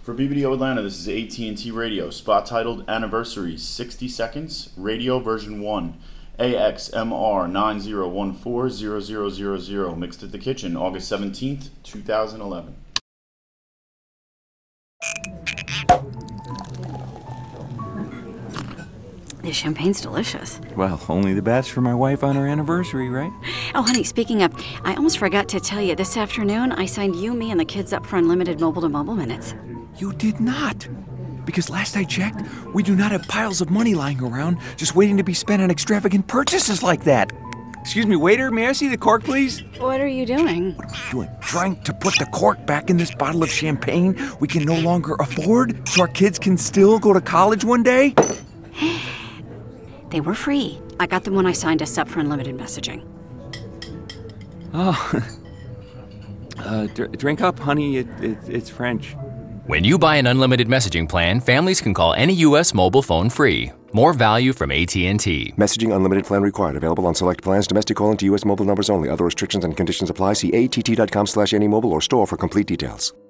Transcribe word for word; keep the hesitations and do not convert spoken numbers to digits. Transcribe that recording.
For B B D O Atlanta, this is A T and T Radio, spot titled Anniversary, sixty seconds, radio version one, A X M R nine zero one four zero zero zero zero, mixed at the kitchen, August seventeenth, two thousand eleven. This champagne's delicious. Well, only the best for my wife on her anniversary, right? Oh, honey, speaking of, I almost forgot to tell you, this afternoon I signed you, me, and the kids up for unlimited mobile-to-mobile minutes. You did not. Because last I checked, we do not have piles of money lying around just waiting to be spent on extravagant purchases like that. Excuse me, waiter, may I see the cork, please? What are you doing? What are we doing? Trying to put the cork back in this bottle of champagne we can no longer afford so our kids can still go to college one day? They were free. I got them when I signed us up for unlimited messaging. Oh. uh, dr- drink up, honey. It, it, it's French. When you buy an unlimited messaging plan, families can call any U S mobile phone free. More value from A T and T. Messaging unlimited plan required. Available on select plans. Domestic calling to U S mobile numbers only. Other restrictions and conditions apply. See att.com slash any mobile or store for complete details.